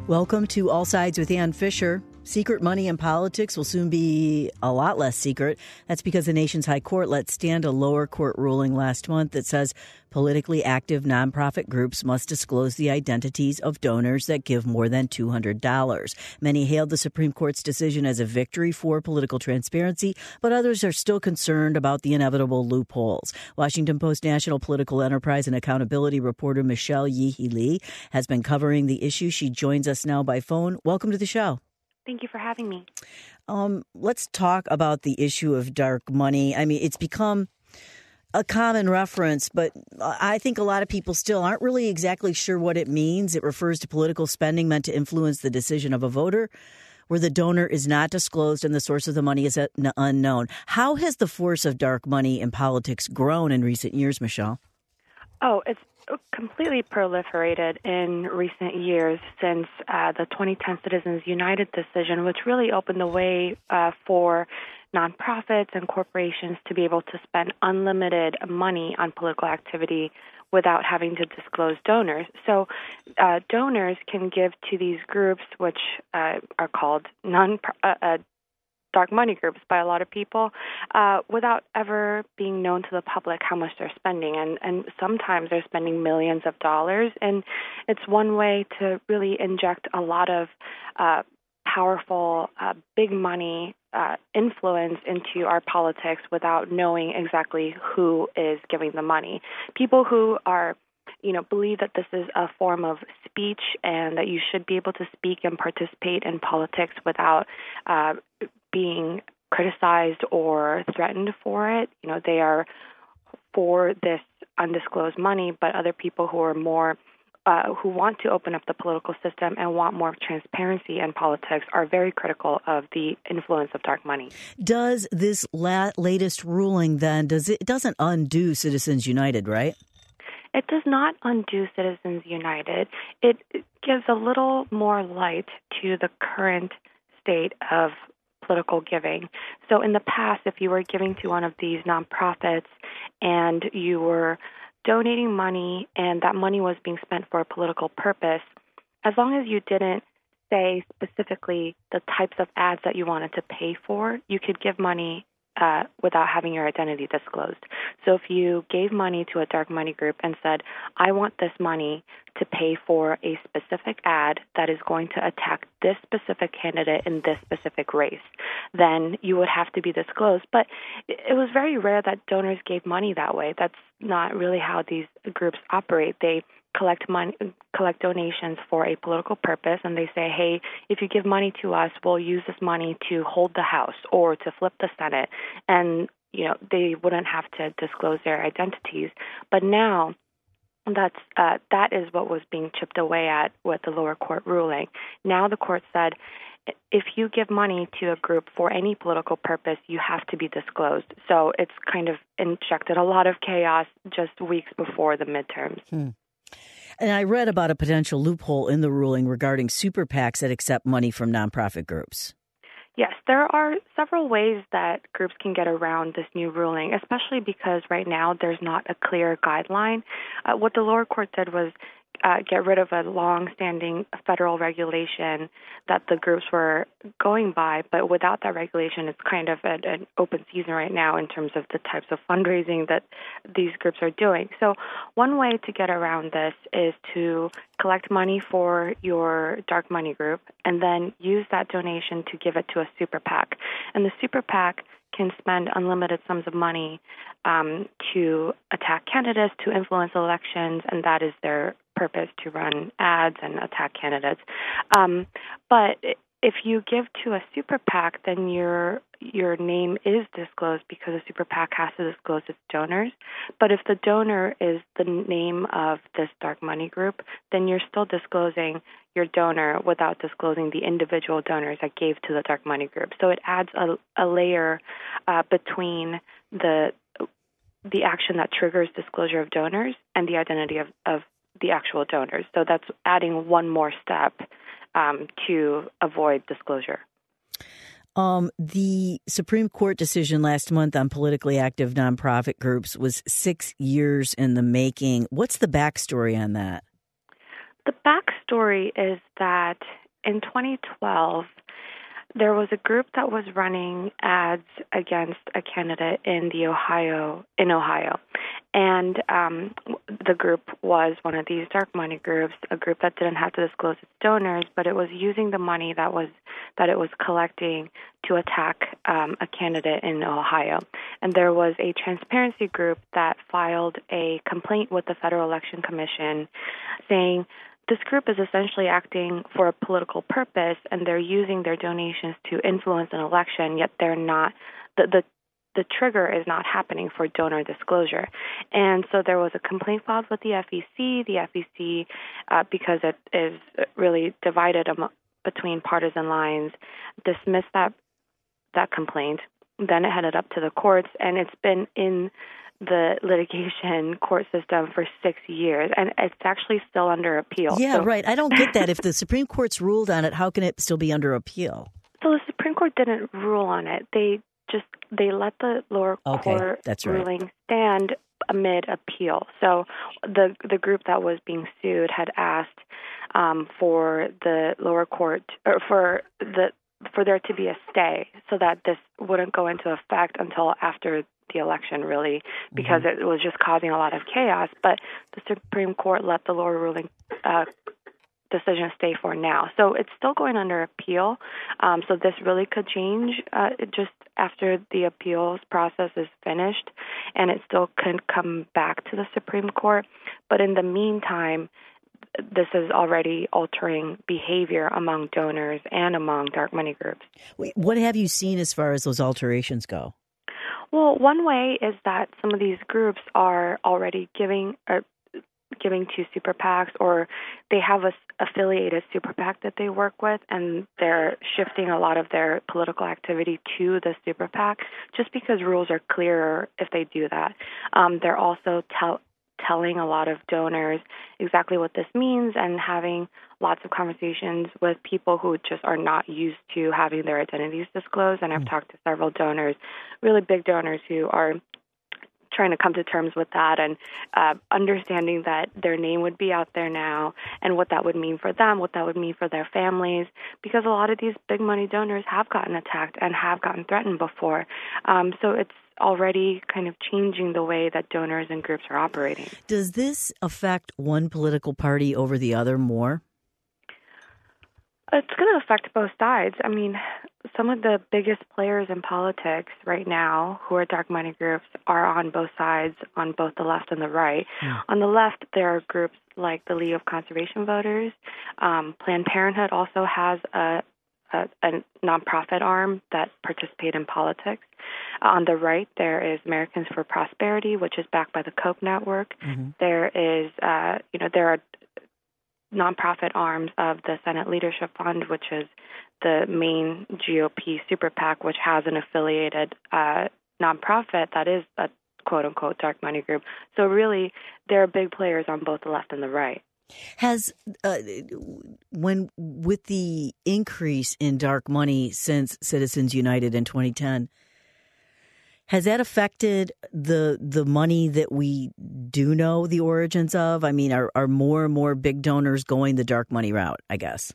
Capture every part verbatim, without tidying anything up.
Welcome to All Sides with Ann Fisher. Secret money in politics will soon be a lot less secret. That's because the nation's high court let stand a lower court ruling last month that says politically active nonprofit groups must disclose the identities of donors that give more than two hundred dollars. Many hailed the Supreme Court's decision as a victory for political transparency, but others are still concerned about the inevitable loopholes. Washington Post national political enterprise and accountability reporter Michelle Yeehee Lee has been covering the issue. She joins us now by phone. Welcome to the show. Thank you for having me. Um, let's talk about the issue of dark money. I mean, it's become a common reference, but I think a lot of people still aren't really exactly sure what it means. It refers to political spending meant to influence the decision of a voter, where the donor is not disclosed and the source of the money is unknown. How has the force of dark money in politics grown in recent years, Michelle? Oh, it's completely proliferated in recent years since uh, the twenty ten Citizens United decision, which really opened the way uh, for nonprofits and corporations to be able to spend unlimited money on political activity without having to disclose donors. So uh, donors can give to these groups, which uh, are called non uh, uh, dark money groups by a lot of people, uh, without ever being known to the public how much they're spending. And, and sometimes they're spending millions of dollars. And it's one way to really inject a lot of uh, powerful, uh, big money uh, influence into our politics without knowing exactly who is giving the money. People who are you know, believe that this is a form of speech and that you should be able to speak and participate in politics without uh, being criticized or threatened for it. You know, they are for this undisclosed money, but other people who are more uh, who want to open up the political system and want more transparency in politics are very critical of the influence of dark money. Does this la- latest ruling then, does it, it doesn't undo Citizens United, right? It does not undo Citizens United. It gives a little more light to the current state of political giving. So in the past, if you were giving to one of these nonprofits and you were donating money and that money was being spent for a political purpose, as long as you didn't say specifically the types of ads that you wanted to pay for, you could give money Uh, without having your identity disclosed. So if you gave money to a dark money group and said, I want this money to pay for a specific ad that is going to attack this specific candidate in this specific race, then you would have to be disclosed. But it was very rare that donors gave money that way. That's not really how these groups operate. They collect money, collect donations for a political purpose, and they say, hey, if you give money to us, we'll use this money to hold the House or to flip the Senate. And, you know, they wouldn't have to disclose their identities. But now that's uh, that is what was being chipped away at with the lower court ruling. Now the court said, if you give money to a group for any political purpose, you have to be disclosed. So it's kind of injected a lot of chaos just weeks before the midterms. Hmm. And I read about a potential loophole in the ruling regarding super PACs that accept money from nonprofit groups. Yes, there are several ways that groups can get around this new ruling, especially because right now there's not a clear guideline. Uh, what the lower court did was uh, get rid of a long-standing federal regulation that the groups were going by, but without that regulation, it's kind of an, an open season right now in terms of the types of fundraising that these groups are doing. So one way to get around this is to collect money for your dark money group and then use that donation to give it to a super PAC. And the super PAC can spend unlimited sums of money um, to attack candidates, to influence elections, and that is their purpose, to run ads and attack candidates. Um, but if you give to a super PAC, then your your name is disclosed because a super PAC has to disclose its donors. But if the donor is the name of this dark money group, then you're still disclosing your donor without disclosing the individual donors that gave to the dark money group. So it adds a, a layer uh, between the the action that triggers disclosure of donors and the identity of, of the actual donors. So that's adding one more step um, to avoid disclosure. Um, the Supreme Court decision last month on politically active nonprofit groups was six years in the making. What's the backstory on that? The backstory is that in twenty twelve, there was a group that was running ads against a candidate in the Ohio in Ohio, and um, the group was one of these dark money groups, a group that didn't have to disclose its donors, but it was using the money that was that it was collecting to attack um, a candidate in Ohio. And there was a transparency group that filed a complaint with the Federal Election Commission, saying this group is essentially acting for a political purpose, and they're using their donations to influence an election, yet they're not, the, the, the trigger is not happening for donor disclosure. And so there was a complaint filed with the F E C. The F E C, uh, because it is really divided am- between partisan lines, dismissed that that complaint. Then it headed up to the courts, and it's been in the litigation court system for six years, and it's actually still under appeal. Yeah, so, right. I don't get that. If the Supreme Court's ruled on it, how can it still be under appeal? So the Supreme Court didn't rule on it. They just they let the lower okay, court that's right. ruling stand amid appeal. So the the group that was being sued had asked um, for the lower court or for the for there to be a stay so that this wouldn't go into effect until after the election, really, because mm-hmm. it was just causing a lot of chaos. But the Supreme Court let the lower ruling uh, decision stay for now. So it's still going under appeal. Um, so this really could change uh, just after the appeals process is finished, and it still can come back to the Supreme Court. But in the meantime, this is already altering behavior among donors and among dark money groups. What have you seen as far as those alterations go? Well, one way is that some of these groups are already giving or giving to super PACs, or they have a affiliated super PAC that they work with, and they're shifting a lot of their political activity to the super PAC just because rules are clearer if they do that. Um, they're also tell telling a lot of donors exactly what this means and having lots of conversations with people who just are not used to having their identities disclosed. And I've mm. talked to several donors, really big donors, who are trying to come to terms with that and uh, understanding that their name would be out there now and what that would mean for them, what that would mean for their families, because a lot of these big money donors have gotten attacked and have gotten threatened before. Um, so it's already kind of changing the way that donors and groups are operating. Does this affect one political party over the other more? It's going to affect both sides. I mean, some of the biggest players in politics right now who are dark money groups are on both sides, on both the left and the right. Yeah. On the left, there are groups like the League of Conservation Voters. Um, Planned Parenthood also has a, a, a nonprofit arm that participate in politics. On the right, there is Americans for Prosperity, which is backed by the Koch network. Mm-hmm. There is, uh, you know, there are nonprofit arms of the Senate Leadership Fund, which is the main G O P super PAC, which has an affiliated uh, nonprofit that is a quote-unquote dark money group. So really, there are big players on both the left and the right. Has uh, when with the increase in dark money since Citizens United in twenty ten, has that affected the the money that we do know the origins of? I mean, are, are more and more big donors going the dark money route, I guess?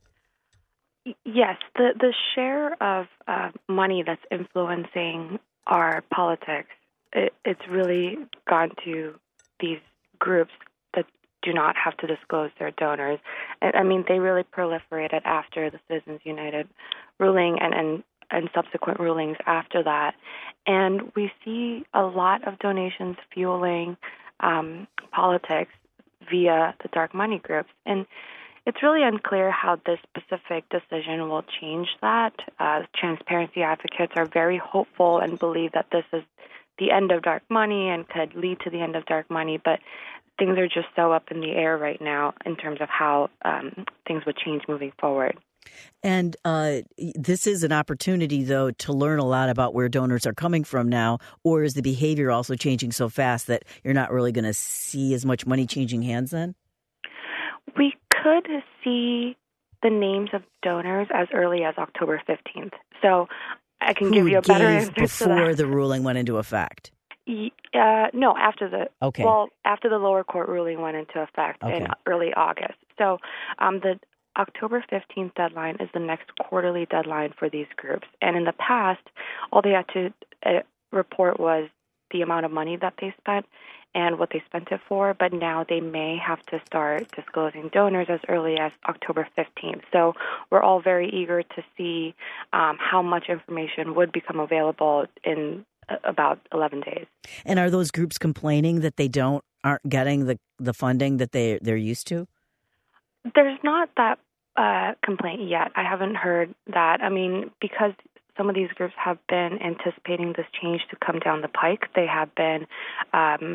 Yes. The, the share of uh, money that's influencing our politics, it, it's really gone to these groups that do not have to disclose their donors. I, I mean, they really proliferated after the Citizens United ruling and, and and subsequent rulings after that. And we see a lot of donations fueling um, politics via the dark money groups. And it's really unclear how this specific decision will change that. Uh, transparency advocates are very hopeful and believe that this is the end of dark money and could lead to the end of dark money, but things are just so up in the air right now in terms of how um, things would change moving forward. And uh, this is an opportunity, though, to learn a lot about where donors are coming from now, or is the behavior also changing so fast that you're not really going to see as much money changing hands then? We could see the names of donors as early as October fifteenth. So I can Who give you a better answer before the ruling went into effect? Uh, no, after the okay. well, after the lower court ruling went into effect okay. in early August. So um, the October fifteenth deadline is the next quarterly deadline for these groups. And in the past, all they had to uh, report was the amount of money that they spent and what they spent it for, but now they may have to start disclosing donors as early as October fifteenth. So we're all very eager to see um, how much information would become available in uh, about eleven days. And are those groups complaining that they don't aren't getting the, the funding that they, they're used to? There's not that uh, complaint yet. I haven't heard that. I mean, because some of these groups have been anticipating this change to come down the pike. They have been um,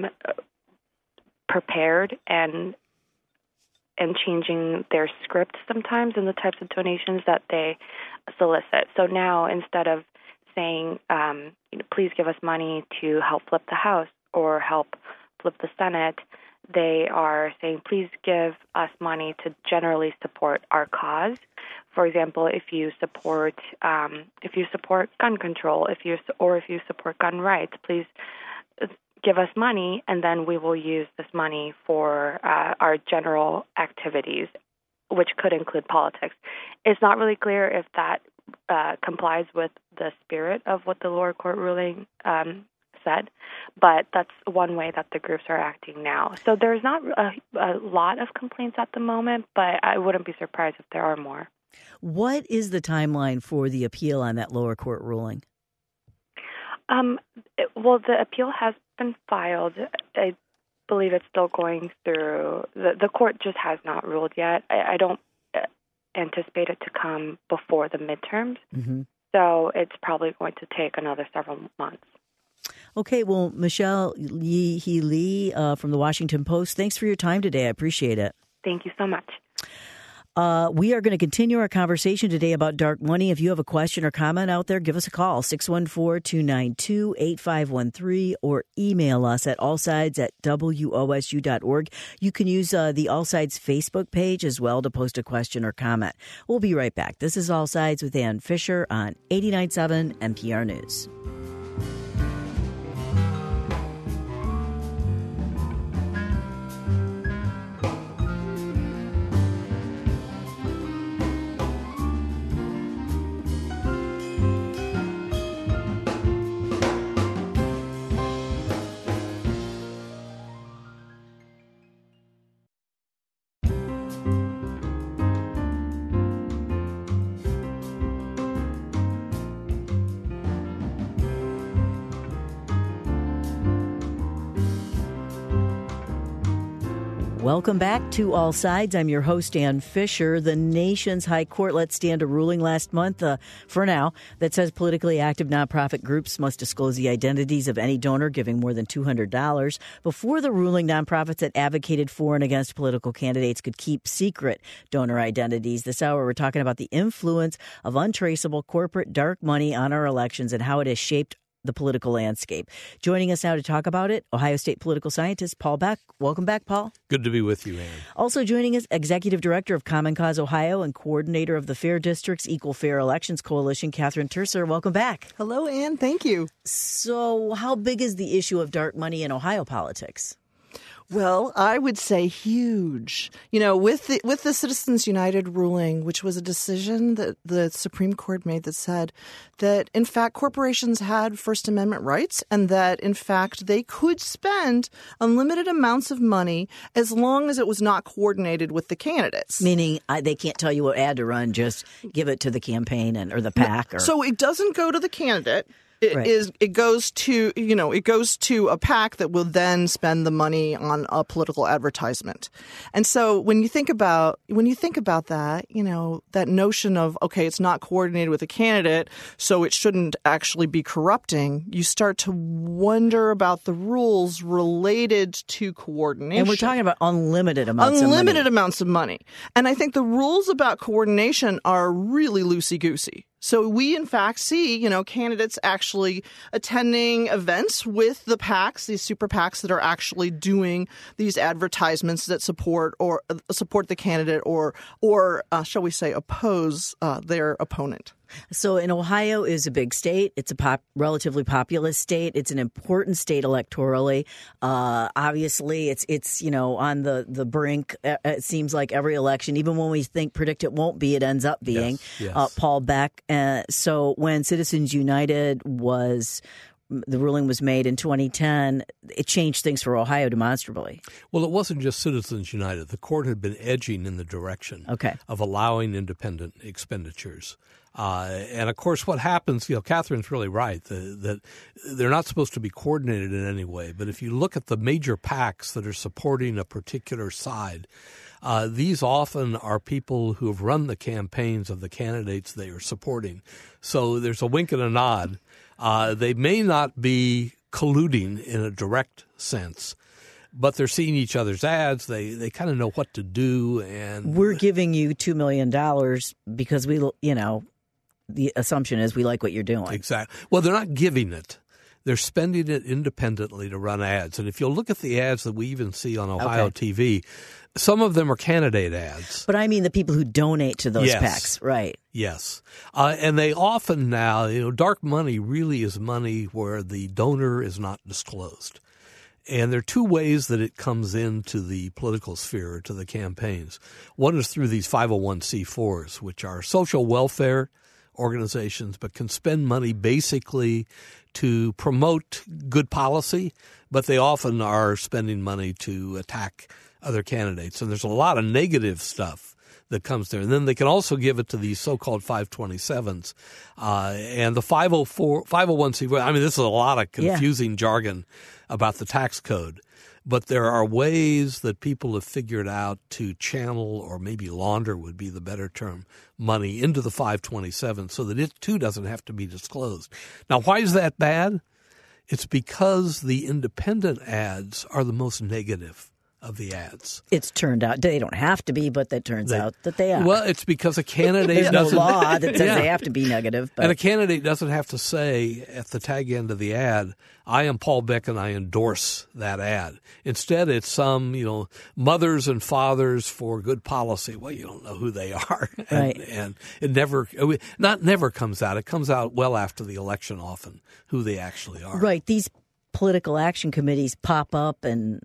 prepared and and changing their script sometimes in the types of donations that they solicit. So now, instead of saying, um, you know, please give us money to help flip the House or help flip the Senate, they are saying, please give us money to generally support our cause. For example, if you support um, if you support gun control, if you or if you support gun rights, please give us money, and then we will use this money for uh, our general activities, which could include politics. It's not really clear if that uh, complies with the spirit of what the lower court ruling um, said, but that's one way that the groups are acting now. So there's not a, a lot of complaints at the moment, but I wouldn't be surprised if there are more. What is the timeline for the appeal on that lower court ruling? Um, it, well, the appeal has been filed. I believe it's still going through. The, the court just has not ruled yet. I, I don't anticipate it to come before the midterms. Mm-hmm. So it's probably going to take another several months. Okay, well, Michelle Yi Hee Lee uh, from the Washington Post, thanks for your time today. I appreciate it. Thank you so much. Uh, we are going to continue our conversation today about dark money. If you have a question or comment out there, give us a call, six one four, two nine two, eight five one three, or email us at allsides at W O S U dot org. You can use uh, the All Sides Facebook page as well to post a question or comment. We'll be right back. This is All Sides with Ann Fisher on eighty-nine point seven N P R News. Welcome back to All Sides. I'm your host, Ann Fisher. The nation's high court let stand a ruling last month, uh, for now, that says politically active nonprofit groups must disclose the identities of any donor giving more than two hundred dollars. Before the ruling, nonprofits that advocated for and against political candidates could keep secret donor identities. This hour, we're talking about the influence of untraceable corporate dark money on our elections and how it has shaped the political landscape. Joining us now to talk about it, Ohio State political scientist Paul Beck. Welcome back, Paul. Good to be with you, Ann. Also joining us, Executive Director of Common Cause Ohio and Coordinator of the Fair Districts Equal Fair Elections Coalition, Catherine Terser. Welcome back. Hello, Ann. Thank you. So how big is the issue of dark money in Ohio politics? Well, I would say huge. You know, with the with the Citizens United ruling, which was a decision that the Supreme Court made that said that, in fact, corporations had First Amendment rights and that, in fact, they could spend unlimited amounts of money as long as it was not coordinated with the candidates. Meaning I, they can't tell you what ad to run, just give it to the campaign and or the PAC. Or... So it doesn't go to the candidate. It right. is. It goes to you know. It goes to a PAC that will then spend the money on a political advertisement. And so when you think about when you think about that, you know, that notion of okay, it's not coordinated with a candidate, so it shouldn't actually be corrupting. You start to wonder about the rules related to coordination. And we're talking about unlimited amounts. Unlimited of money. amounts of money. And I think the rules about coordination are really loosey-goosey. So we, in fact, see, you know, candidates actually attending events with the PACs, these super PACs that are actually doing these advertisements that support or uh, support the candidate or, or uh, shall we say, oppose uh, their opponent. So in Ohio is a big state. It's a pop, relatively populous state. It's an important state electorally. Uh, obviously, it's it's you know on the, the brink. It seems like every election, even when we think predict it won't be, it ends up being. Yes, yes. Uh, Paul Beck. Uh, so when Citizens United was the ruling was made in twenty ten, it changed things for Ohio demonstrably. Well, it wasn't just Citizens United. The court had been edging in the direction Okay. of allowing independent expenditures. Uh, and, of course, what happens, you know, Catherine's really right, the, that they're not supposed to be coordinated in any way. But if you look at the major PACs that are supporting a particular side, uh, these often are people who have run the campaigns of the candidates they are supporting. So there's a wink and a nod. Uh, they may not be colluding in a direct sense, but they're seeing each other's ads. They they kind of know what to do. And we're giving you two million dollars because we, you know, the assumption is we like what you're doing. Exactly. Well, they're not giving it. They're spending it independently to run ads. And if you'll look at the ads that we even see on Ohio Okay. T V, some of them are candidate ads. But I mean the people who donate to those Yes. PACs, right? Yes. Uh, and they often now, you know, dark money really is money where the donor is not disclosed. And there are two ways that it comes into the political sphere, to the campaigns. One is through these five oh one c fours, which are social welfare organizations, but can spend money basically to promote good policy, but they often are spending money to attack other candidates. And there's a lot of negative stuff that comes there. And then they can also give it to these so-called five twenty-sevens. Uh, and the five oh four, five oh one c, I mean, this is a lot of confusing yeah. jargon about the tax code. But there are ways that people have figured out to channel, or maybe launder would be the better term, money into the five twenty-seven so that it too doesn't have to be disclosed. Now, why is that bad? It's because the independent ads are the most negative of the ads. It's turned out they don't have to be, but that turns they, out that they are. Well, it's because a candidate There's doesn't no law that says yeah. they have to be negative. But. And a candidate doesn't have to say at the tag end of the ad, I am Paul Beck and I endorse that ad. Instead, it's some, you know, mothers and fathers for good policy. Well, you don't know who they are. and, right. and it never, not never comes out. It comes out well after the election often, who they actually are. Right. These political action committees pop up and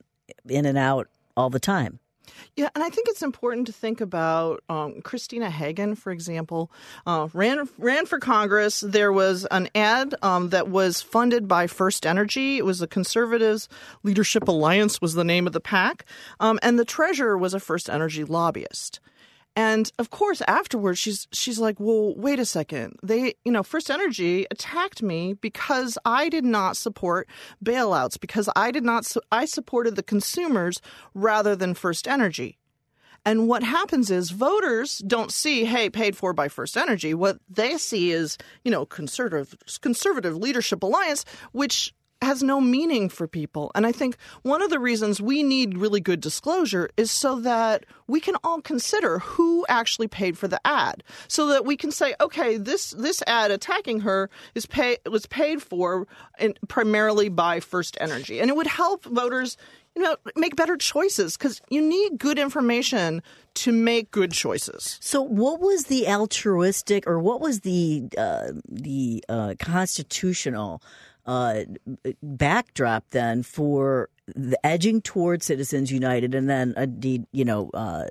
in and out all the time. Yeah, and I think it's important to think about um, Christina Hagen, for example, uh, ran ran for Congress. There was an ad um, that was funded by First Energy. It was the Conservatives Leadership Alliance was the name of the PAC, um, and the treasurer was a First Energy lobbyist. And of course, afterwards, she's she's like, well, wait a second. They, you know, First Energy attacked me because I did not support bailouts, because I did not su- I supported the consumers rather than First Energy. And what happens is voters don't see, hey, paid for by First Energy. What they see is, you know, conservative conservative leadership alliance, which has no meaning for people. And I think one of the reasons we need really good disclosure is so that we can all consider who actually paid for the ad, so that we can say, okay, this this ad attacking her is pay was paid for in, primarily by First Energy. And it would help voters, you know, make better choices, because you need good information to make good choices. So what was the altruistic, or what was the uh, the uh, constitutional Uh, backdrop then for the edging toward Citizens United, and then indeed, you know, uh,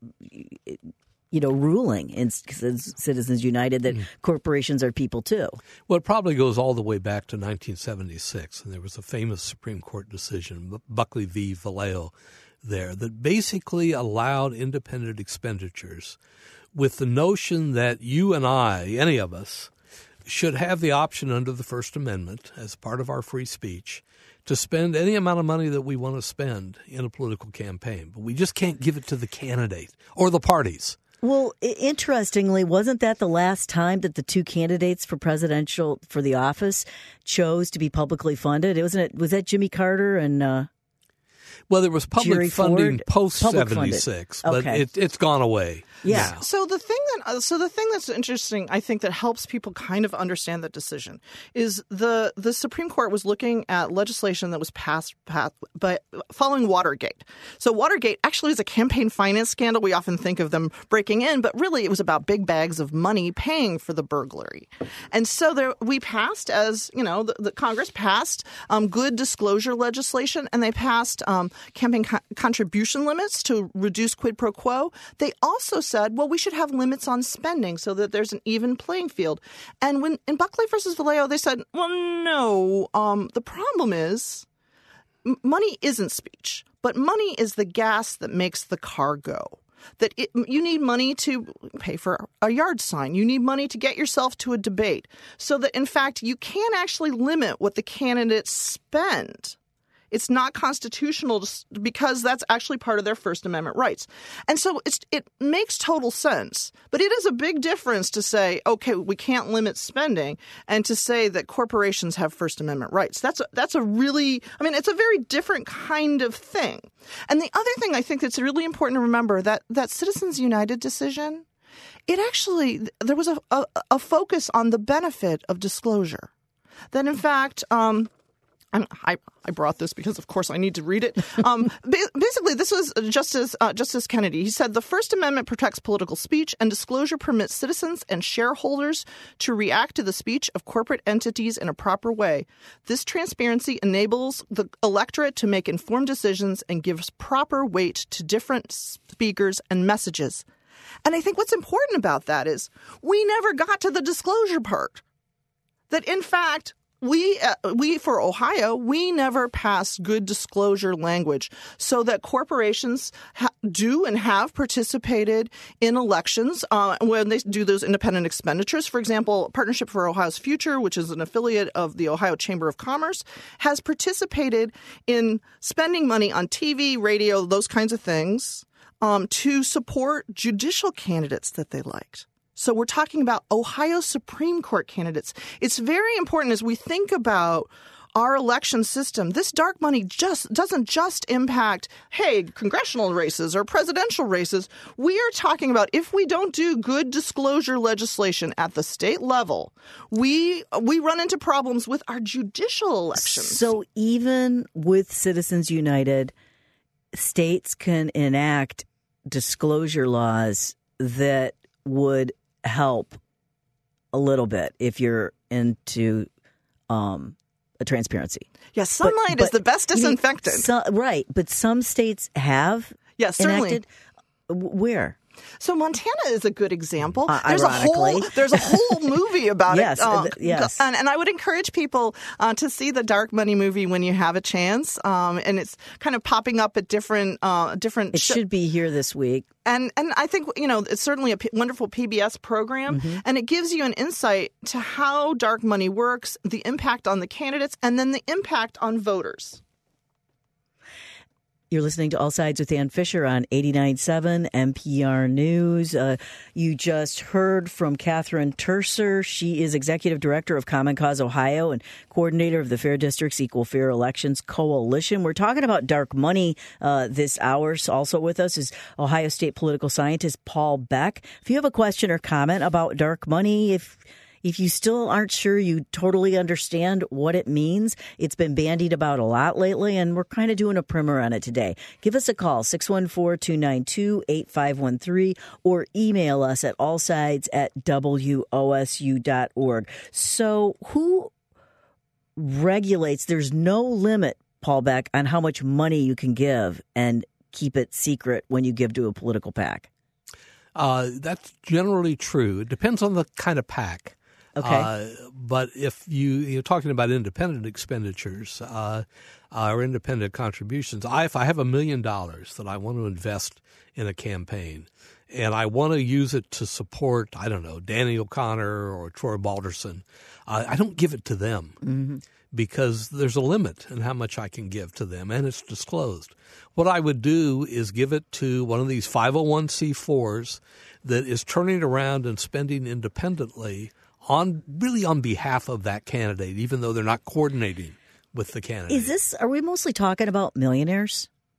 you know, ruling in Citizens United that mm. corporations are people too? Well, it probably goes all the way back to nineteen seventy-six, and there was a famous Supreme Court decision, Buckley v. Vallejo, there that basically allowed independent expenditures with the notion that you and I, any of us, should have the option under the First Amendment as part of our free speech to spend any amount of money that we want to spend in a political campaign. But we just can't give it to the candidate or the parties. Well, interestingly, wasn't that the last time that the two candidates for presidential, for the office, chose to be publicly funded? It wasn't it, was that Jimmy Carter and uh Well, there was public Jerry funding Ford? post Public seventy-six, funded. but Okay. it, it's gone away. Yeah. now. So the thing that uh, so the thing that's interesting, I think, that helps people kind of understand that decision is the the Supreme Court was looking at legislation that was passed, passed but following Watergate. So Watergate actually is a campaign finance scandal. We often think of them breaking in, but really it was about big bags of money paying for the burglary. And so there we passed, as you know, the, the Congress passed um, good disclosure legislation, and they passed um, campaign co- contribution limits to reduce quid pro quo. They also said, well, we should have limits on spending so that there's an even playing field. And when in Buckley versus Vallejo, they said, well, no, um, the problem is m- money isn't speech, but money is the gas that makes the car go. That it, you need money to pay for a yard sign. You need money to get yourself to a debate. So that, in fact, you can actually limit what the candidates spend. It's not constitutional because that's actually part of their First Amendment rights. And so it's, it makes total sense. But it is a big difference to say, okay, we can't limit spending, and to say that corporations have First Amendment rights. That's a, that's a really, I mean, it's a very different kind of thing. And the other thing I think that's really important to remember, that, that Citizens United decision, it actually, there was a, a, a focus on the benefit of disclosure. That, in fact, um, And I, I brought this because, of course, I need to read it. Um, basically, this was Justice uh, Justice Kennedy. He said, the First Amendment protects political speech, and disclosure permits citizens and shareholders to react to the speech of corporate entities in a proper way. This transparency enables the electorate to make informed decisions and gives proper weight to different speakers and messages. And I think what's important about that is we never got to the disclosure part. That, in fact, We, uh, we for Ohio, we never passed good disclosure language so that corporations ha- do and have participated in elections uh, when they do those independent expenditures. For example, Partnership for Ohio's Future, which is an affiliate of the Ohio Chamber of Commerce, has participated in spending money on T V, radio, those kinds of things um, to support judicial candidates that they liked. So we're talking about Ohio Supreme Court candidates. It's very important as we think about our election system. This dark money just doesn't just impact, hey, congressional races or presidential races. We are talking about if we don't do good disclosure legislation at the state level, we we run into problems with our judicial elections. So even with Citizens United, states can enact disclosure laws that would help a little bit if you're into um, a transparency. Yeah, sunlight But- is the best but, you mean, disinfectant. so- right, but some states have Yes, certainly. enacted. W- Where? So Montana is a good example. Uh, there's a whole ironically. there's a whole movie about Yes, it. Uh, th- yes. and, and I would encourage people uh, to see the Dark Money movie when you have a chance. Um, and it's kind of popping up at different uh, different. It sh- should be here this week. and and I think you know it's certainly a p- wonderful P B S program, Mm-hmm. and it gives you an insight to how dark money works, the impact on the candidates, and then the impact on voters. You're listening to All Sides with Ann Fisher on eighty-nine point seven N P R News. Uh, you just heard from Catherine Terser. She is Executive Director of Common Cause Ohio and Coordinator of the Fair Districts Equal Fair Elections Coalition. We're talking about dark money uh, this hour. So also with us is Ohio State political scientist Paul Beck. If you have a question or comment about dark money, if If you still aren't sure you totally understand what it means, it's been bandied about a lot lately, and we're kind of doing a primer on it today. Give us a call, six one four, two nine two, eight five one three, or email us at allsides at W O S U dot org. So who regulates? There's no limit, Paul Beck, on how much money you can give and keep it secret when you give to a political PAC. Uh, that's generally true. It depends on the kind of PAC. Okay. Uh, but if you, you're talking about independent expenditures uh, uh, or independent contributions, I, if I have a million dollars that I want to invest in a campaign and I want to use it to support, I don't know, Danny O'Connor or Troy Balderson, uh, I don't give it to them. Mm-hmm. Because there's a limit in how much I can give to them, and it's disclosed. What I would do is give it to one of these five oh one c fours that is turning around and spending independently on really on behalf of that candidate, even though they're not coordinating with the candidate. Is this, are we mostly talking about millionaires?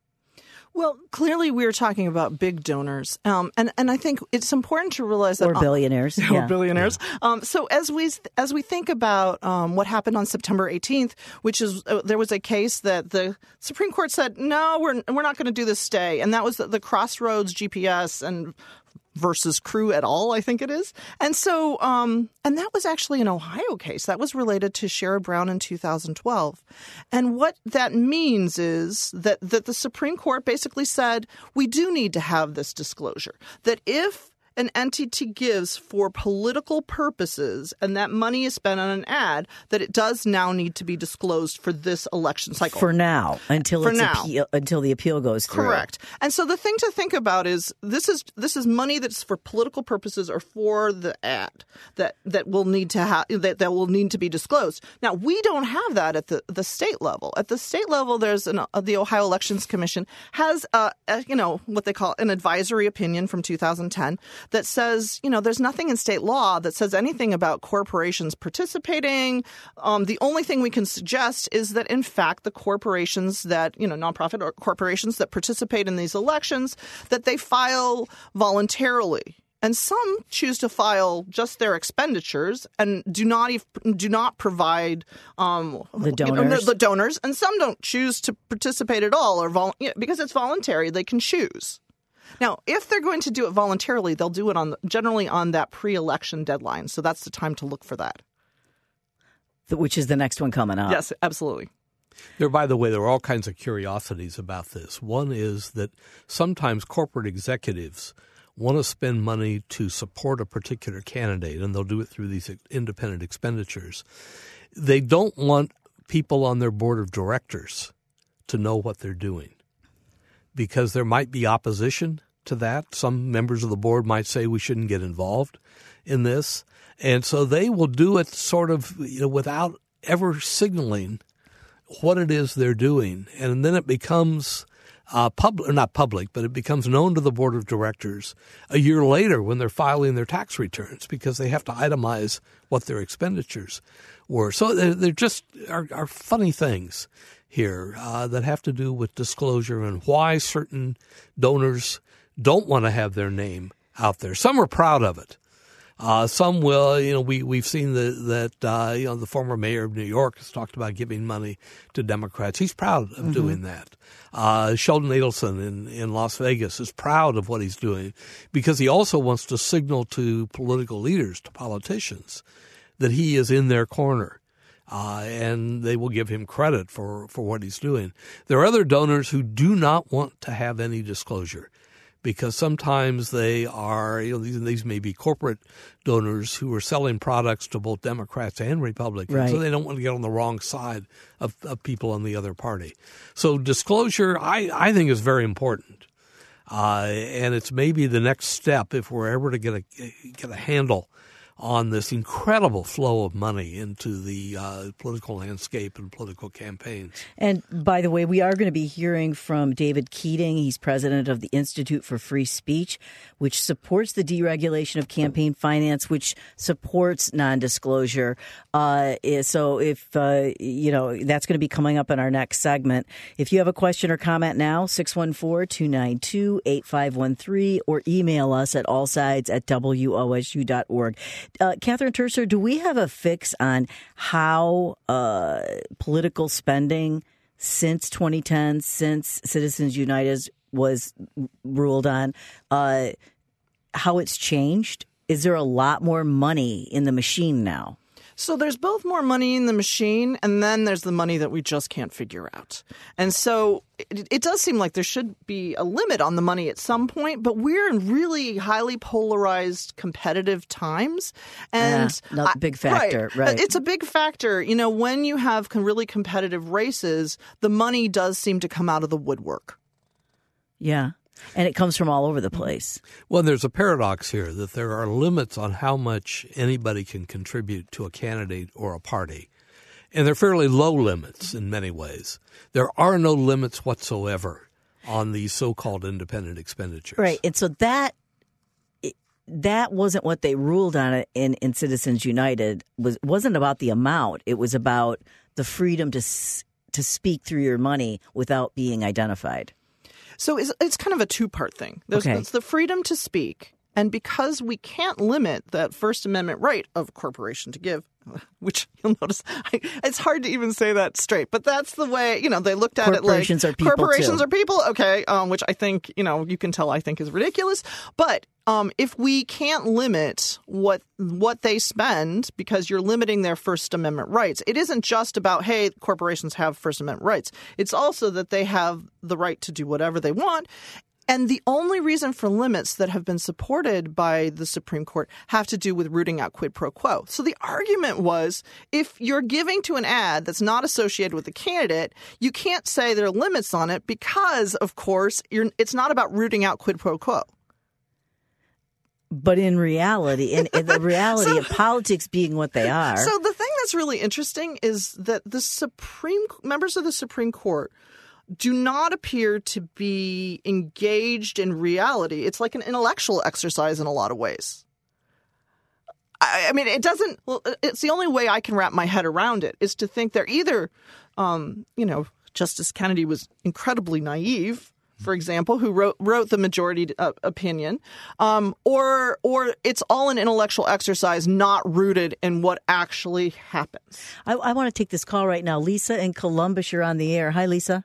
Well, clearly we're talking about big donors. Um, and, and I think it's important to realize that... Or billionaires. Uh, yeah. Or billionaires. Yeah. Um, so as we as we think about um, what happened on September eighteenth, which is uh, there was a case that the Supreme Court said, no, we're, we're not going to do this stay. And that was the, the Crossroads G P S and versus Crew et al., I think it is. And so, um, and that was actually an Ohio case. That was related to Sherrod Brown in two thousand twelve. And what that means is that, that the Supreme Court basically said, we do need to have this disclosure. That if an entity gives for political purposes and that money is spent on an ad, that it does now need to be disclosed for this election cycle. For now, until for it's now. Appeal, until the appeal goes through. Correct. And so the thing to think about is this is this is money that's for political purposes or for the ad that that will need to have that, that will need to be disclosed. Now, we don't have that at the, the state level. At the state level, there's an, uh, the Ohio Elections Commission has a, a, you know, what they call an advisory opinion from two thousand ten that says, you know, there's nothing in state law that says anything about corporations participating. Um, the only thing we can suggest is that, in fact, the corporations that, you know, nonprofit or corporations that participate in these elections, that they file voluntarily. And some choose to file just their expenditures and do not do not provide um, the donors. You know, the, the donors, and some don't choose to participate at all, or vol- you know, because it's voluntary, they can choose. Now, if they're going to do it voluntarily, they'll do it on generally on that pre-election deadline. So that's the time to look for that. Which is the next one coming up. Yes, absolutely. There, by the way, there are all kinds of curiosities about this. One is that sometimes corporate executives want to spend money to support a particular candidate, and they'll do it through these independent expenditures. They don't want people on their board of directors to know what they're doing, because there might be opposition to that. Some members of the board might say we shouldn't get involved in this. And so they will do it sort of, you know, without ever signaling what it is they're doing. And then it becomes uh, public, not public, but it becomes known to the board of directors a year later when they're filing their tax returns, because they have to itemize what their expenditures were. So they're, they're just are, are funny things here uh, that have to do with disclosure and why certain donors don't want to have their name out there. Some are proud of it. Uh, some will, you know, we, we've seen the, that, uh, you know, the former mayor of New York has talked about giving money to Democrats. He's proud of mm-hmm. doing that. Uh, Sheldon Adelson in, in Las Vegas is proud of what he's doing, because he also wants to signal to political leaders, to politicians, that he is in their corner. Uh, and they will give him credit for, for what he's doing. There are other donors who do not want to have any disclosure, because sometimes they are, you know, these, these may be corporate donors who are selling products to both Democrats and Republicans, right. So they don't want to get on the wrong side of, of people on the other party. So disclosure, I, I think, is very important. Uh, and it's maybe the next step if we're ever to get a, get a handle on this incredible flow of money into the uh, political landscape and political campaigns. And by the way, we are going to be hearing from David Keating. He's president of the Institute for Free Speech, which supports the deregulation of campaign finance, which supports non-disclosure. Uh, so if, uh, you know, that's going to be coming up in our next segment. If you have a question or comment now, six one four, two nine two, eight five one three, or email us at allsides at W O S U dot org. Uh, Catherine Terser, do we have a fix on how uh, political spending since twenty ten, since Citizens United was ruled on, uh, how it's changed? Is there a lot more money in the machine now? So there's both more money in the machine, and then there's the money that we just can't figure out. And so it, it does seem like there should be a limit on the money at some point, but we're in really highly polarized, competitive times. And yeah, not a big factor, right, right. It's a big factor. You know, when you have really competitive races, the money does seem to come out of the woodwork. Yeah. And it comes from all over the place. Well, there's a paradox here that there are limits on how much anybody can contribute to a candidate or a party. And they're fairly low limits in many ways. There are no limits whatsoever on these so-called independent expenditures. Right. And so that that wasn't what they ruled on in, in Citizens United. Was wasn't about the amount. It was about the freedom to to speak through your money without being identified. So it's, it's kind of a two-part thing. There's Okay. it's the freedom to speak. And because we can't limit that First Amendment right of a corporation to give, which you'll notice, I, it's hard to even say that straight, but that's the way, you know, they looked at it like Corporations are people, corporations too. are people. Okay. Um, which I think, you know, you can tell I think is ridiculous. But um, if we can't limit what what they spend because you're limiting their First Amendment rights, it isn't just about, hey, corporations have First Amendment rights. It's also that they have the right to do whatever they want. And the only reason for limits that have been supported by the Supreme Court have to do with rooting out quid pro quo. So the argument was, if you're giving to an ad that's not associated with the candidate, you can't say there are limits on it because, of course, you're, it's not about rooting out quid pro quo. But in reality, in, in the reality So- of politics being what they are, So the thing that's really interesting is that the Supreme members of the Supreme Court do not appear to be engaged in reality. It's like an intellectual exercise in a lot of ways. I, I mean, it doesn't. Well, it's the only way I can wrap my head around it is to think they're either, um, you know, Justice Kennedy was incredibly naive, for example, who wrote wrote the majority uh, opinion, um, or or it's all an intellectual exercise not rooted in what actually happens. I, I want to take this call right now. Lisa in Columbus, you're on the air. Hi, Lisa.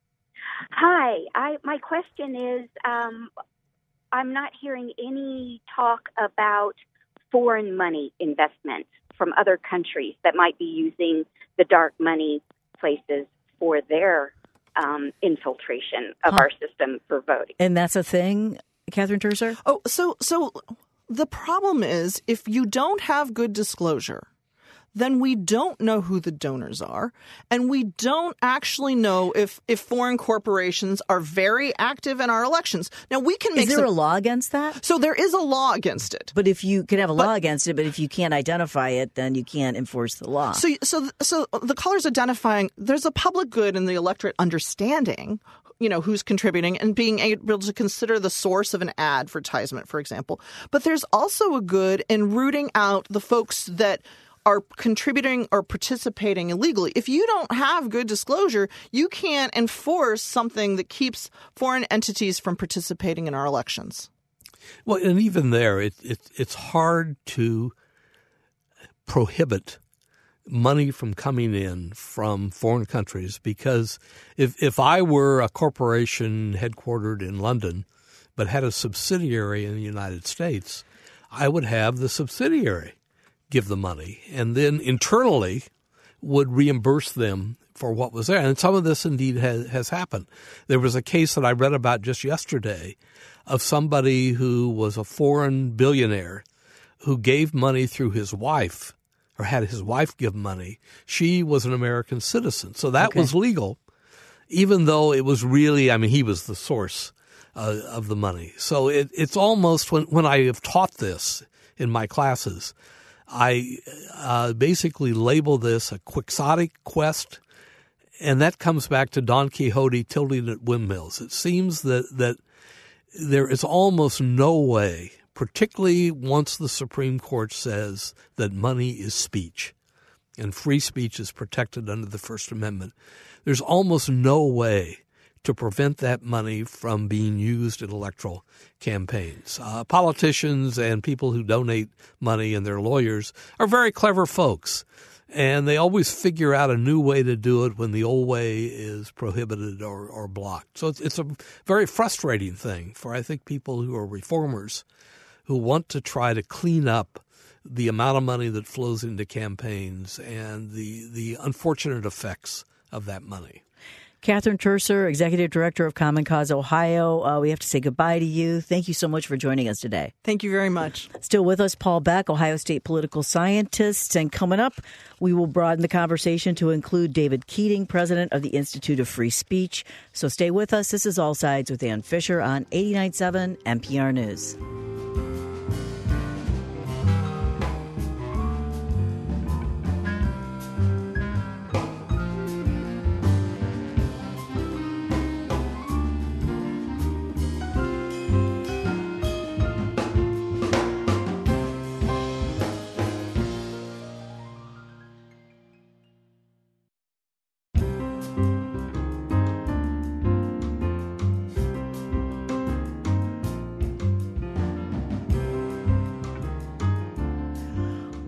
Hi. I my question is, um, I'm not hearing any talk about foreign money investment from other countries that might be using the dark money places for their um, infiltration of Huh. our system for voting. And that's a thing, Catherine Terser? Oh, so so the problem is if you don't have good disclosure, then we don't know who the donors are, and we don't actually know if if foreign corporations are very active in our elections. Now we can make Is there some, a law against that? so there is a law against it. But if you could have a law against it, but if you can't identify it, then you can't enforce the law. So so so the caller's identifying there's a public good in the electorate understanding, you know, who's contributing and being able to consider the source of an advertisement, for example. But there's also a good in rooting out the folks that are contributing or participating illegally. If you don't have good disclosure, you can't enforce something that keeps foreign entities from participating in our elections. Well, and even there, it, it, it's hard to prohibit money from coming in from foreign countries because if if I were a corporation headquartered in London but had a subsidiary in the United States, I would have the subsidiary give the money and then internally would reimburse them for what was there. And some of this indeed has, has happened. There was a case that I read about just yesterday of somebody who was a foreign billionaire who gave money through his wife or had his wife give money. She was an American citizen. So that Okay. was legal, even though it was really, I mean, he was the source uh, of the money. So it, it's almost when, when I have taught this in my classes, I uh, basically label this a quixotic quest, and that comes back to Don Quixote tilting at windmills. It seems that, that there is almost no way, particularly once the Supreme Court says that money is speech and free speech is protected under the First Amendment, there's almost no way to prevent that money from being used in electoral campaigns. Uh, politicians and people who donate money and their lawyers are very clever folks, and they always figure out a new way to do it when the old way is prohibited or, or blocked. So it's, it's a very frustrating thing for, I think, people who are reformers who want to try to clean up the amount of money that flows into campaigns and the, the unfortunate effects of that money. Catherine Terser, Executive Director of Common Cause Ohio. Uh, we have to say goodbye to you. Thank you so much for joining us today. Thank you very much. Still with us, Paul Beck, Ohio State political scientist. And coming up, we will broaden the conversation to include David Keating, president of the Institute of Free Speech. So stay with us. This is All Sides with Ann Fisher on eighty-nine point seven N P R News.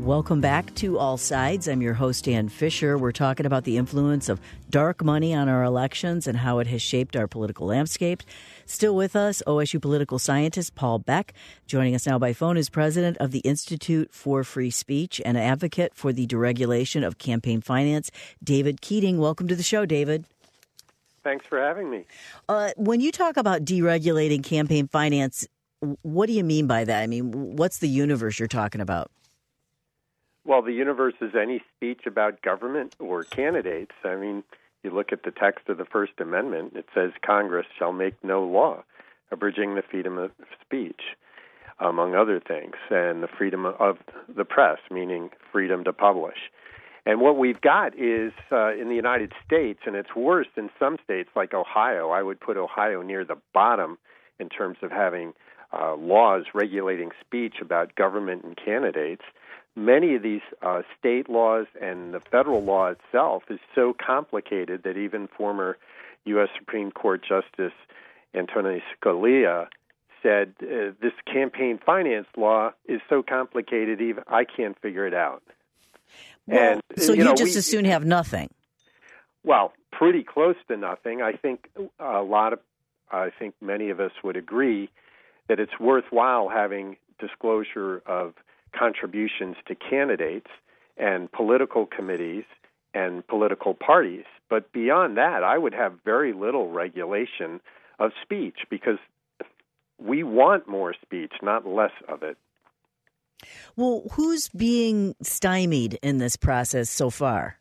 Welcome back to All Sides. I'm your host, Ann Fisher. We're talking about the influence of dark money on our elections and how it has shaped our political landscape. Still with us, O S U political scientist Paul Beck. Joining us now by phone is president of the Institute for Free Speech and advocate for the deregulation of campaign finance, David Keating. Welcome to the show, David. Thanks for having me. Uh, when you talk about deregulating campaign finance, what do you mean by that? I mean, what's the universe you're talking about? Well, the universe is any speech about government or candidates. I mean, you look at the text of the First Amendment, it says Congress shall make no law abridging the freedom of speech, among other things, and the freedom of the press, meaning freedom to publish. And what we've got is, uh, in the United States, and it's worse in some states like Ohio, I would put Ohio near the bottom in terms of having uh, laws regulating speech about government and candidates. Many of these uh, state laws and the federal law itself is so complicated that even former U S Supreme Court Justice Antonin Scalia said uh, this campaign finance law is so complicated even I can't figure it out. Well, and so you you know, just we, as soon have nothing. Well, pretty close to nothing. I think a lot of, I think many of us would agree that it's worthwhile having disclosure of contributions to candidates and political committees and political parties. But beyond that, I would have very little regulation of speech because we want more speech, not less of it. Well, who's being stymied in this process so far?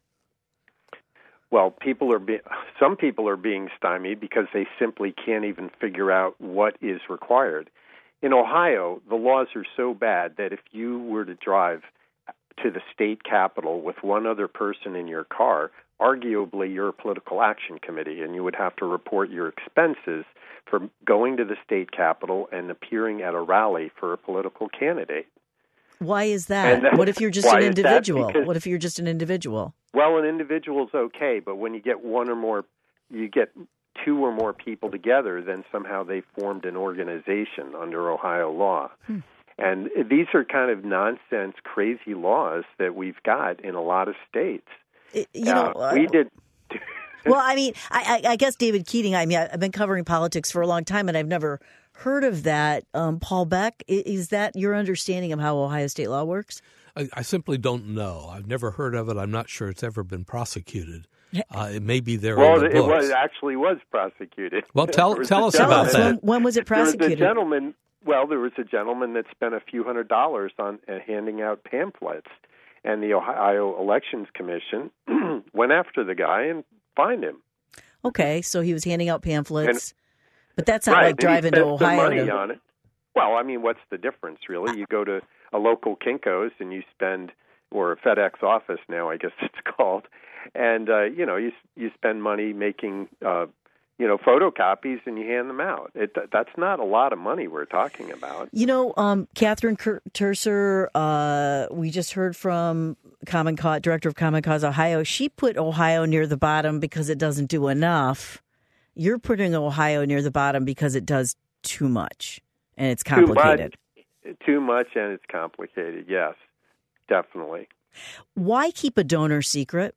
Well, people are be- some people are being stymied because they simply can't even figure out what is required. In Ohio, the laws are so bad that if you were to drive to the state capitol with one other person in your car, arguably you're a political action committee, and you would have to report your expenses for going to the state capitol and appearing at a rally for a political candidate. Why is that? that what if you're just an individual? What if you're just an individual? Well, an individual's okay, but when you get one or more, you get two or more people together, then somehow they formed an organization under Ohio law. Hmm. And these are kind of nonsense, crazy laws that we've got in a lot of states. It, you know, uh, we did. Well, I mean, I, I guess David Keating, I mean, I've been covering politics for a long time, and I've never heard of that. Um, Paul Beck, is that your understanding of how Ohio state law works? I, I simply don't know. I've never heard of it. I'm not sure it's ever been prosecuted. Uh, it may be there well, in the it books. was actually was prosecuted. Well, tell tell us tell about us. that. When, when was it prosecuted? There was a gentleman. Well, there was a gentleman that spent a few hundred dollars on uh, handing out pamphlets, and the Ohio Elections Commission went after the guy and fined him. Okay, so he was handing out pamphlets, and, but that's not right, like driving to Ohio. Money to... on it. Well, I mean, what's the difference, really? You go to a local Kinko's and you spend, or a FedEx office now, I guess it's called, and uh, you know, you you spend money making, uh, you know, photocopies and you hand them out. It, that's not a lot of money we're talking about. You know, um, Catherine Terser, uh, we just heard from Common Cause, Director of Common Cause Ohio. She put Ohio near the bottom because it doesn't do enough. You're putting Ohio near the bottom because it does too much and it's complicated. Too much, too much and it's complicated. Yes, definitely. Why keep a donor secret?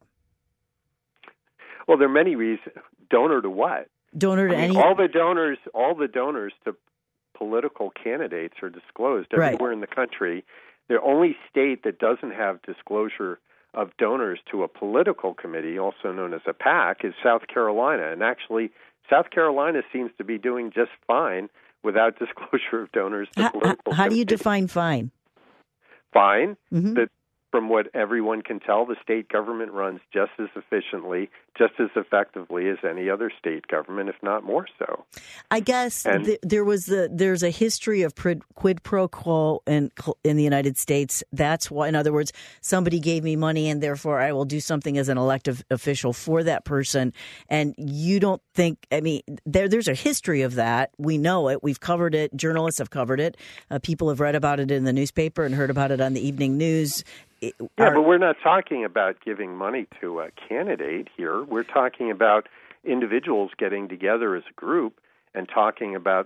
Well, there are many reasons. Donor to what? Donor to I mean, any. All the donors, all the donors to political candidates are disclosed everywhere right. in the country. The only state that doesn't have disclosure of donors to a political committee, also known as a PAC, is South Carolina. And actually, South Carolina seems to be doing just fine without disclosure of donors to how, political how committees. do you define fine? Fine. Mm-hmm. That from what everyone can tell, the state government runs just as efficiently, just as effectively as any other state government, if not more so. I guess and, th- there was the there's a history of prid, quid pro quo in in the United States. That's why, in other words, somebody gave me money, and therefore I will do something as an elected official for that person. And you don't think? I mean, there there's a history of that. We know it. We've covered it. Journalists have covered it. Uh, people have read about it in the newspaper and heard about it on the evening news. It, yeah, our, but we're not talking about giving money to a candidate here. We're talking about individuals getting together as a group and talking about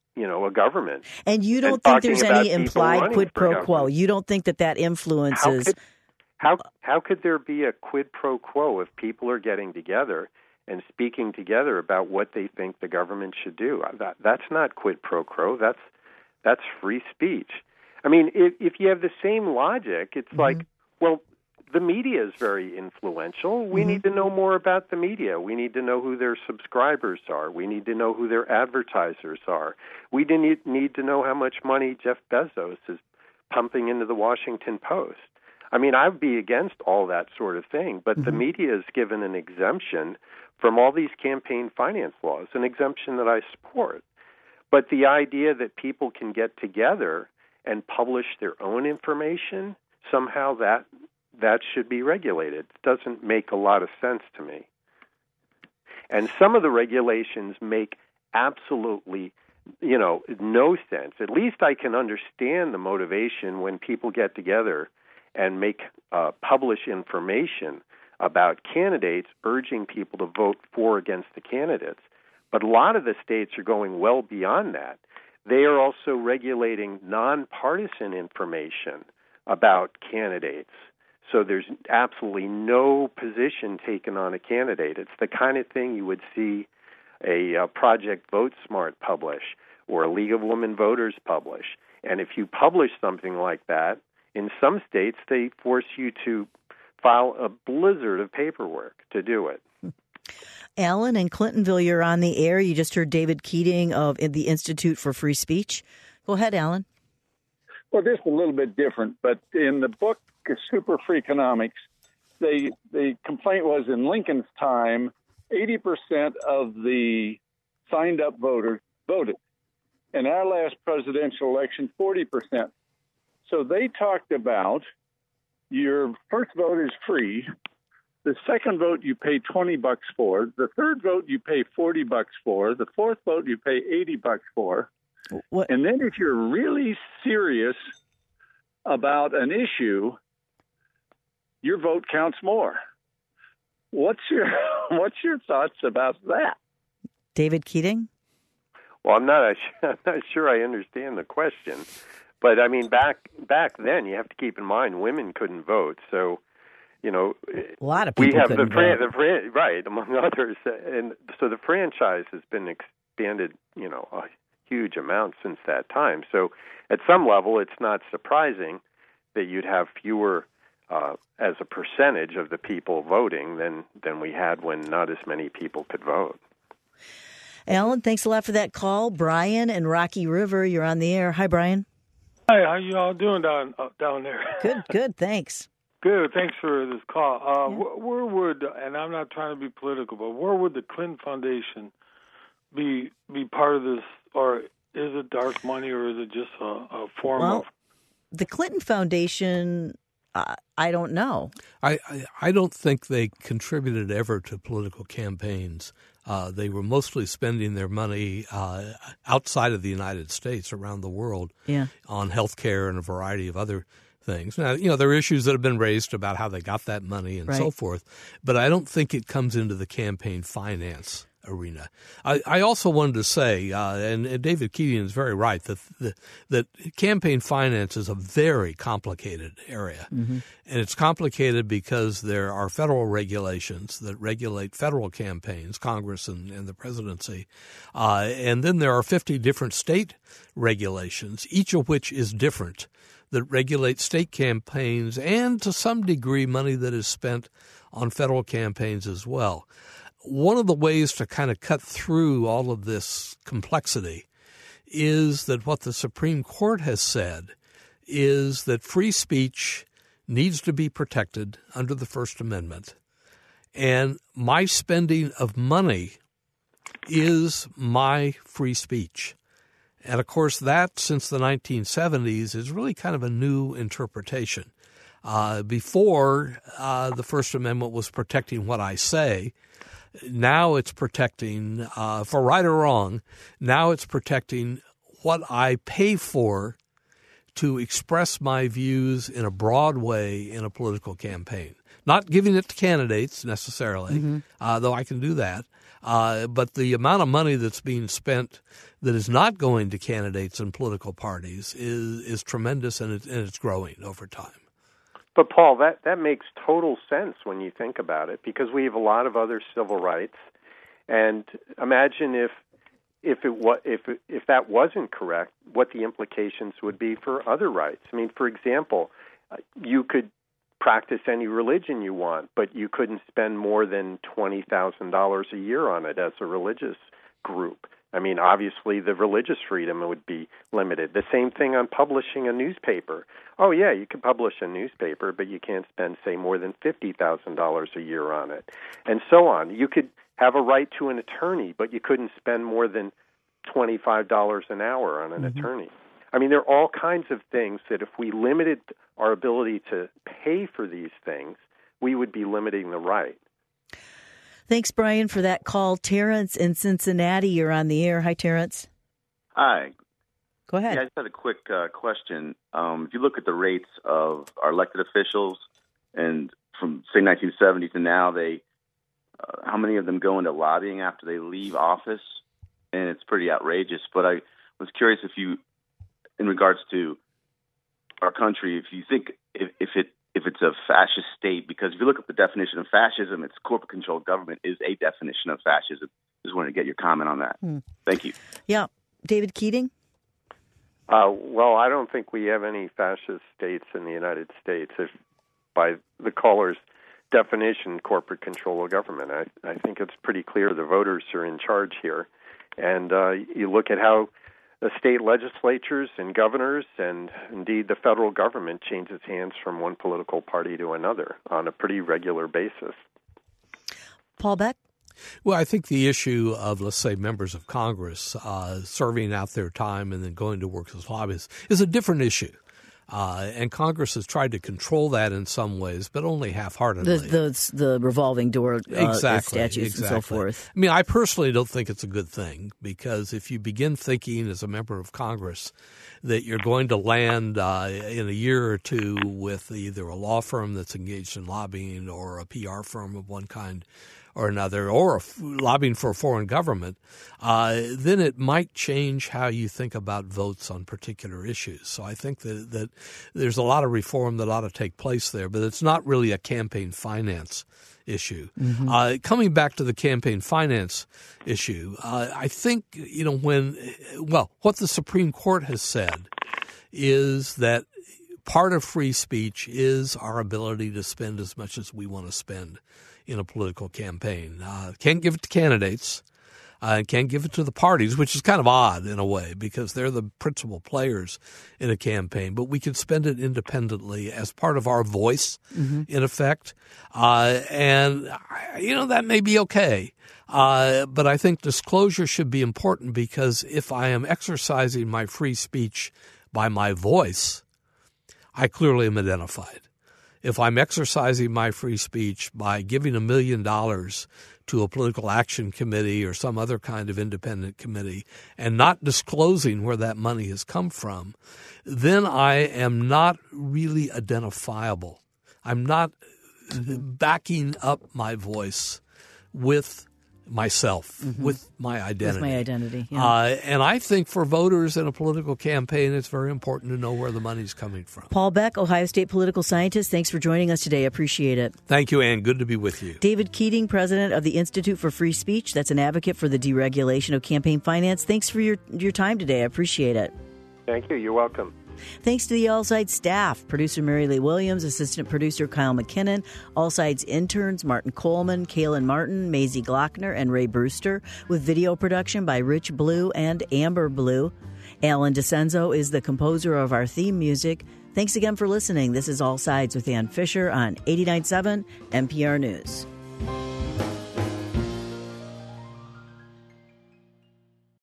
you know, a government. And you don't and think there's talking any about people implied running quid for pro quo? government. You don't think that that influences? How could, how, how could there be a quid pro quo if people are getting together and speaking together about what they think the government should do? That, that's not quid pro quo. That's that's free speech. I mean, if, if you have the same logic, it's mm-hmm. like, well, the media is very influential. We mm-hmm. need to know more about the media. We need to know who their subscribers are. We need to know who their advertisers are. We need, need to know how much money Jeff Bezos is pumping into the Washington Post. I mean, I would be against all that sort of thing, but mm-hmm. the media is given an exemption from all these campaign finance laws, an exemption that I support. But the idea that people can get together and publish their own information, somehow that that should be regulated. It doesn't make a lot of sense to me. And some of the regulations make absolutely, you know, no sense. At least I can understand the motivation when people get together and make uh, publish information about candidates, urging people to vote for or against the candidates. But a lot of the states are going well beyond that. They are also regulating nonpartisan information about candidates. So there's absolutely no position taken on a candidate. It's the kind of thing you would see a, a Project Vote Smart publish or a League of Women Voters publish. And if you publish something like that, in some states they force you to file a blizzard of paperwork to do it. Alan in Clintonville, you're on the air. You just heard David Keating of the Institute for Free Speech. Go ahead, Alan. Well, this is a little bit different, but in the book Super Freakonomics, they, the complaint was in Lincoln's time, eighty percent of the signed-up voters voted. In our last presidential election, forty percent. So they talked about your first vote is free. The second vote you pay twenty bucks for. The third vote you pay forty bucks for. The fourth vote you pay eighty bucks for. What? And then if you're really serious about an issue, your vote counts more. What's your what's your thoughts about that? David Keating? Well, I'm not I'm not sure I understand the question. But I mean, back back then, you have to keep in mind women couldn't vote. So, you know, a lot of people we have couldn't the, fran- vote. the fran- right, among others, and so the franchise has been expanded, you know, a huge amount since that time. So, at some level, it's not surprising that you'd have fewer, uh, as a percentage of the people voting than than we had when not as many people could vote. Alan, thanks a lot for that call. Brian and Rocky River, you're on the air. Hi, Brian. Hi, how you all doing down uh, down there? Good, good, thanks. Good, thanks for this call. Uh, yeah. where, where would, and I'm not trying to be political, but where would the Clinton Foundation be be part of this, or is it dark money, or is it just a, a form well, of? The Clinton Foundation, uh, I don't know. I, I, I don't think they contributed ever to political campaigns. Uh, they were mostly spending their money uh, outside of the United States, around the world, yeah. on health care and a variety of other things. Now, you know, there are issues that have been raised about how they got that money and right. so forth, but I don't think it comes into the campaign finance arena. I, I also wanted to say, uh, and, and David Keating is very right, that the, that campaign finance is a very complicated area. Mm-hmm. And it's complicated because there are federal regulations that regulate federal campaigns, Congress and, and the presidency. Uh, and then there are fifty different state regulations, each of which is different, that regulate state campaigns and to some degree money that is spent on federal campaigns as well. One of the ways to kind of cut through all of this complexity is that what the Supreme Court has said is that free speech needs to be protected under the First Amendment, and my spending of money is my free speech. And, of course, that, since the nineteen seventies, is really kind of a new interpretation. Uh, before, uh, the First Amendment was protecting what I say. Now it's protecting, uh, for right or wrong, now it's protecting what I pay for to express my views in a broad way in a political campaign. Not giving it to candidates necessarily, Mm-hmm. uh, though I can do that. Uh, but the amount of money that's being spent that is not going to candidates and political parties is is tremendous, and, it, and it's growing over time. But, Paul, that, that makes total sense when you think about it, because we have a lot of other civil rights. And imagine if if it wa- if if that wasn't correct, what the implications would be for other rights. I mean, for example, uh, you could practice any religion you want, but you couldn't spend more than twenty thousand dollars a year on it as a religious group. I mean, obviously, the religious freedom would be limited. The same thing on publishing a newspaper. Oh, yeah, you can publish a newspaper, but you can't spend, say, more than fifty thousand dollars a year on it, and so on. You could have a right to an attorney, but you couldn't spend more than twenty-five dollars an hour on an mm-hmm. attorney. I mean, there are all kinds of things that if we limited our ability to pay for these things, we would be limiting the right. Thanks, Brian, for that call. Terrence in Cincinnati, you're on the air. Hi, Terrence. Hi. Go ahead. Yeah, I just had a quick uh, question. Um, if you look at the rates of our elected officials, and from, say, nineteen seventy to now, they uh, how many of them go into lobbying after they leave office? And it's pretty outrageous. But I was curious if you, in regards to our country, if you think if, if it if it's a fascist state, because if you look at the definition of fascism, it's corporate-controlled government is a definition of fascism. Just wanted to get your comment on that. Hmm. Thank you. Yeah. David Keating? Uh, well, I don't think we have any fascist states in the United States. If by the caller's definition, corporate control of government, I, I think it's pretty clear the voters are in charge here. And uh, you look at how the state legislatures and governors and indeed the federal government changes hands from one political party to another on a pretty regular basis. Paul Beck? Well, I think the issue of, let's say, members of Congress uh, serving out their time and then going to work as lobbyists is a different issue. Uh, and Congress has tried to control that in some ways, but only half-heartedly. The, the, the revolving door uh, exactly, statutes exactly. and so forth. I mean, I personally don't think it's a good thing, because if you begin thinking as a member of Congress that you're going to land uh, in a year or two with either a law firm that's engaged in lobbying or a P R firm of one kind or another, or a, lobbying for a foreign government, uh, then it might change how you think about votes on particular issues. So I think that, that there's a lot of reform that ought to take place there, but it's not really a campaign finance issue. Mm-hmm. Uh, coming back to the campaign finance issue, uh, I think, you know, when, well, what the Supreme Court has said is that part of free speech is our ability to spend as much as we want to spend in a political campaign. Uh, can't give it to candidates, uh, can't give it to the parties, which is kind of odd in a way because they're the principal players in a campaign, but we can spend it independently as part of our voice, mm-hmm. in effect. Uh, and, you know, that may be okay. Uh, but I think disclosure should be important, because if I am exercising my free speech by my voice, I clearly am identified. If I'm exercising my free speech by giving a million dollars to a political action committee or some other kind of independent committee and not disclosing where that money has come from, then I am not really identifiable. I'm not backing up my voice with myself, mm-hmm. with my identity. With my identity, yeah. Uh, and I think for voters in a political campaign, it's very important to know where the money's coming from. Paul Beck, Ohio State political scientist, thanks for joining us today. Appreciate it. Thank you, Ann. Good to be with you. David Keating, president of the Institute for Free Speech. That's an advocate for the deregulation of campaign finance. Thanks for your, your time today. I appreciate it. Thank you. You're welcome. Thanks to the All Sides staff, producer Mary Lee Williams, assistant producer Kyle McKinnon, All Sides interns Martin Coleman, Kaylin Martin, Maisie Glockner, and Ray Brewster, with video production by Rich Blue and Amber Blue. Alan DeCenzo is the composer of our theme music. Thanks again for listening. This is All Sides with Ann Fisher on eighty-nine point seven N P R News.